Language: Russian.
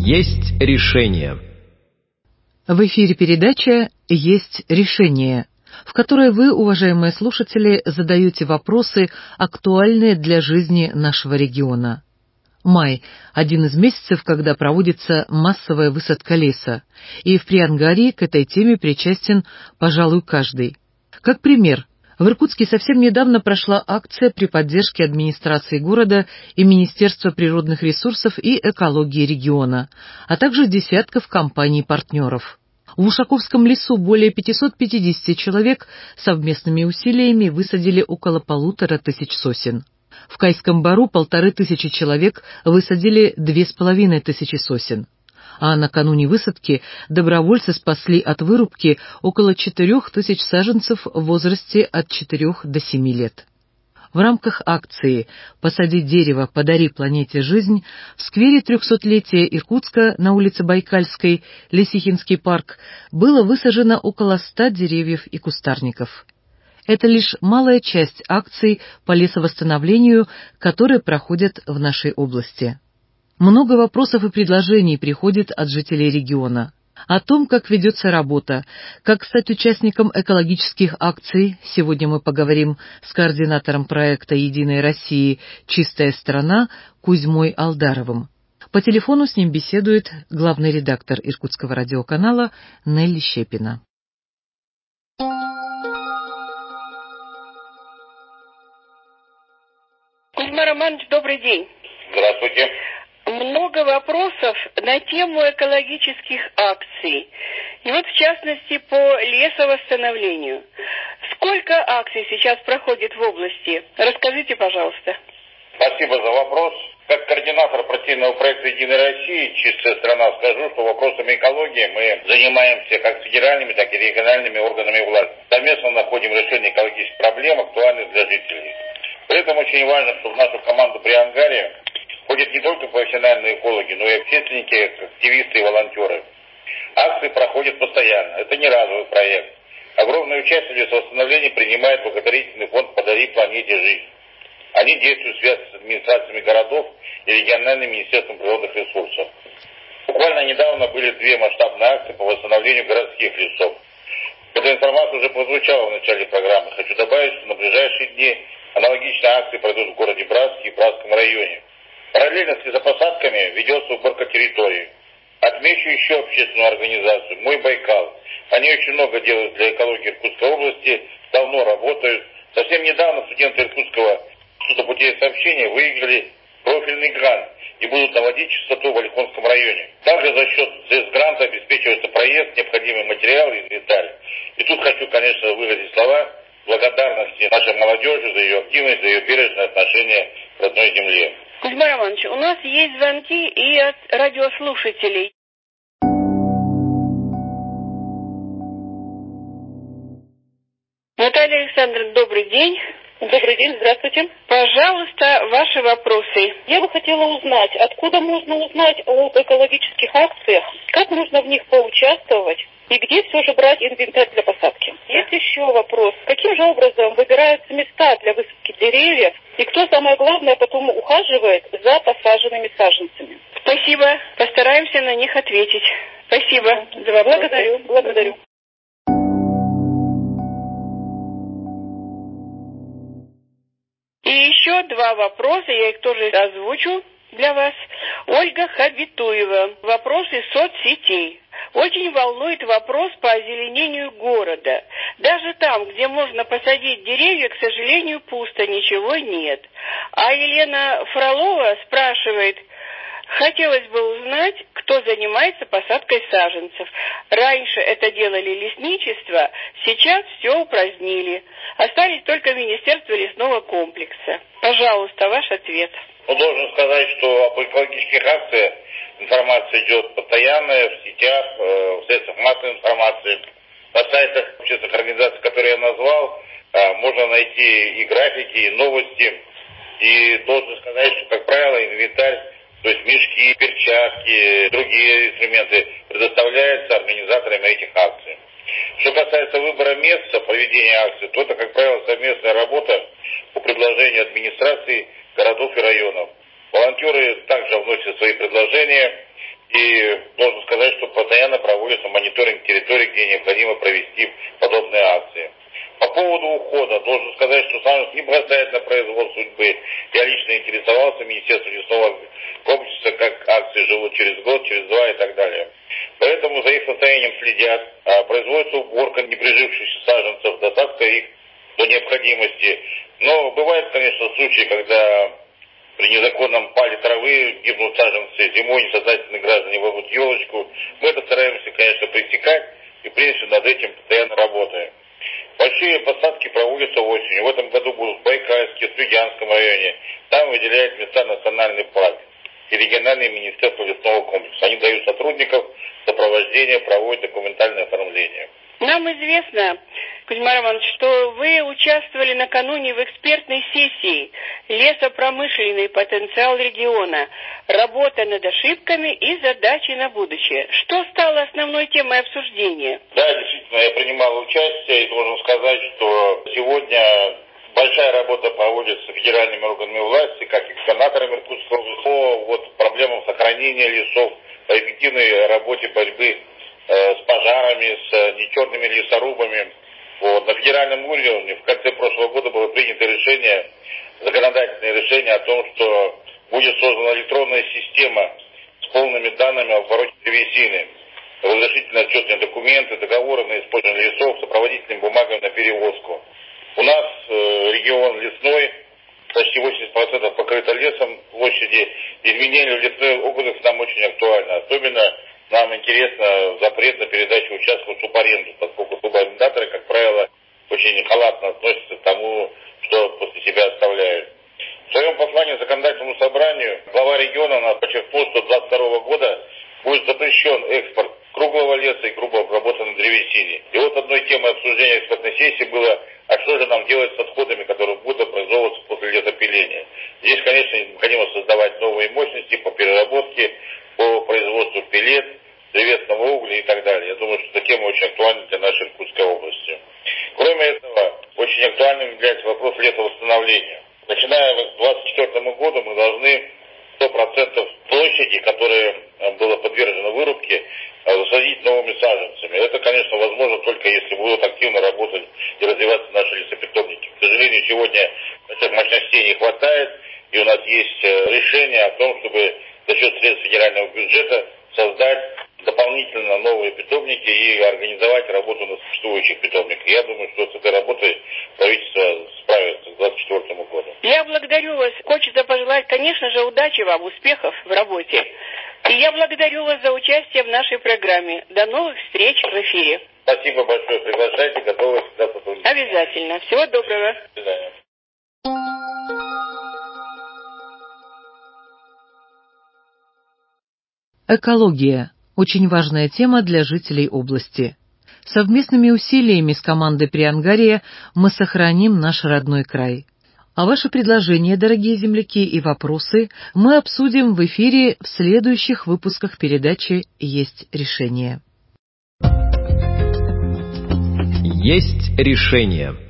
Есть решение. В эфире передача «Есть решение», в которой вы, уважаемые слушатели, задаете вопросы, актуальные для жизни нашего региона. Май – один из месяцев, когда проводится массовая высадка леса, и в Приангарии к этой теме причастен, пожалуй, каждый. Как пример, в Иркутске совсем недавно прошла акция при поддержке администрации города и Министерства природных ресурсов и экологии региона, а также десятков компаний-партнеров. В Ушаковском лесу более 550 человек совместными усилиями высадили около 1500 сосен. В Кайском бару 1500 человек высадили 2500 сосен. А накануне высадки добровольцы спасли от вырубки около 4000 саженцев в возрасте от 4 до 7 лет. В рамках акции «Посади дерево, подари планете жизнь» в сквере 300-летия Иркутска на улице Байкальской, Лисихинский парк, было высажено около 100 деревьев и кустарников. Это лишь малая часть акций по лесовосстановлению, которые проходят в нашей области. Много вопросов и предложений приходит от жителей региона. О том, как ведется работа, как стать участником экологических акций, сегодня мы поговорим с координатором проекта «Единой России. Чистая страна» Кузьмой Алдаровым. По телефону с ним беседует главный редактор Иркутского радиоканала Нелли Щепина. Кузьма Романович, добрый день. Здравствуйте. Много вопросов на тему экологических акций. И вот в частности по лесовосстановлению. Сколько акций сейчас проходит в области? Расскажите, пожалуйста. Спасибо за вопрос. Как координатор партийного проекта «Единой России. Чистая страна» скажу, что вопросами экологии мы занимаемся как федеральными, так и региональными органами власти. Совместно находим решение экологических проблем, актуальных для жителей. При этом очень важно, чтобы в нашу команду Приангария входят не только профессиональные экологи, но и общественники, активисты и волонтеры. Акции проходят постоянно. Это не разовый проект. Огромное участие в лесовосстановлении принимает благотворительный фонд «Подари планете жизнь». Они действуют в связи с администрациями городов и региональным министерством природных ресурсов. Буквально недавно были 2 масштабные акции по восстановлению городских лесов. Эта информация уже прозвучала в начале программы. Хочу добавить, что на ближайшие дни аналогичные акции пройдут в городе Братске и Братском районе. Параллельно с лесопосадками ведется уборка территории. Отмечу еще общественную организацию «Мой Байкал». Они очень много делают для экологии Иркутской области, давно работают. Совсем недавно студенты Иркутского института путей сообщения выиграли профильный грант и будут наводить чистоту в Оликонском районе. Также за счет средств-гранта обеспечивается проезд, необходимый материал и инвентарь. И тут хочу, конечно, выразить слова благодарности нашей молодежи за ее активность, за ее бережное отношение к родной земле. Кузьма Романович, у нас есть звонки и от радиослушателей. Наталья Александровна, добрый день. Добрый день, здравствуйте. Пожалуйста, ваши вопросы. Я бы хотела узнать, откуда можно узнать об экологических акциях, как можно в них поучаствовать и где все же брать инвентарь для посадки. Есть еще вопрос, каким же образом выбираются места для высадки деревьев и кто, самое главное, потом ухаживает за посаженными саженцами. Спасибо, постараемся на них ответить. Спасибо за вопросы. Благодарю. И еще 2 вопроса, я их тоже озвучу для вас. Ольга Хабитуева. Вопросы соцсетей. Очень волнует вопрос по озеленению города. Даже там, где можно посадить деревья, к сожалению, пусто, ничего нет. А Елена Фролова спрашивает, хотелось бы узнать, кто занимается посадкой саженцев. Раньше это делали лесничество, сейчас все упразднили. Остались только Министерство лесного комплекса. Пожалуйста, ваш ответ. Должен сказать, что об экологических акциях информация идет постоянная в сетях, в средствах массовой информации. На сайтах общественных организаций, которые я назвал, можно найти и графики, и новости. И должен сказать, что, как правило, инвентарь, то есть мешки, перчатки, другие инструменты предоставляются организаторами этих акций. Что касается выбора места проведения акций, то это, как правило, совместная работа по предложению администрации городов и районов. Волонтеры также вносят свои предложения, И должен сказать, что постоянно проводится мониторинг территорий, где необходимо провести подобные акции. По поводу ухода, должен сказать, что сам не бросает на произвол судьбы. Я лично интересовался Министерством лесного комплекса, как акции живут через год, через два и так далее. Поэтому за их состоянием следят. Производится уборка неприжившихся саженцев, досадка их до необходимости. Но бывают, конечно, случаи, когда при незаконном пале травы гибнут саженцы, зимой несознательные граждане вырвут елочку. Мы это стараемся, конечно, пресекать и, в принципе, над этим постоянно работаем. Большие посадки проводятся осенью. В этом году будут в Байкальске, в Студянском районе. Там выделяют места национальный парк и региональные министерства лесного комплекса. Они дают сотрудников сопровождения, проводят документальное оформление. Нам известно, Кузьма Романович, что вы участвовали накануне в экспертной сессии «Лесопромышленный потенциал региона. Работа над ошибками и задачи на будущее». Что стало основной темой обсуждения? Да, действительно, я принимал участие и должен сказать, что сегодня большая работа проводится федеральными органами власти, как экспонаторами Иркутского по проблемам сохранения лесов, по эффективной работе борьбы с пожарами, с нечерными лесорубами. На федеральном уровне в конце прошлого года было принято решение, законодательное решение о том, что будет создана электронная система с полными данными о обороте древесины, разрешительно-отчетные документы, договоры на использование лесов, сопроводительными бумагами на перевозку. У нас регион лесной, почти 80% покрыто лесом площади. Изменения в лесной области нам очень актуальны. Особенно нам интересно запрет на передачу участков в субаренду, поскольку субарендаторы, как правило, очень халатно относятся к тому, что после себя оставляют. В своем послании законодательному собранию глава региона нас подчеркнул, что с 2022 года будет запрещен экспорт круглого леса и грубо обработанной древесины. И одной темой обсуждения экспертной сессии было, а что же нам делать с отходами, которые будут образовываться после лесопиления. Здесь, конечно, необходимо создавать новые мощности по переработке, по производству пеллет, древесного угля и так далее. Я думаю, что эта тема очень актуальна для нашей Иркутской области. Кроме этого, очень актуальным является вопрос лесовосстановления. Начиная с 2024 года мы должны 100% площади, которая была подвержена вырубке, засадить новыми саженцами. Это, конечно, возможно только если будут активно работать и развиваться наши лесопитомники. К сожалению, сегодня этих мощностей не хватает, и у нас есть решение о том, чтобы за счет средств федерального бюджета создать дополнительно новые питомники и организовать работу на существующих питомниках. Я думаю, что с этой работой правительство справится к 2024 году. Я благодарю вас. Хочется пожелать, конечно же, удачи вам, успехов в работе. И я благодарю вас за участие в нашей программе. До новых встреч в эфире. Спасибо большое. Приглашайте, готовы всегда сотрудничать. Обязательно. Всего доброго. До свидания. Экология – очень важная тема для жителей области. Совместными усилиями с командой Приангария мы сохраним наш родной край. А ваши предложения, дорогие земляки, и вопросы мы обсудим в эфире в следующих выпусках передачи «Есть решение». Есть решение.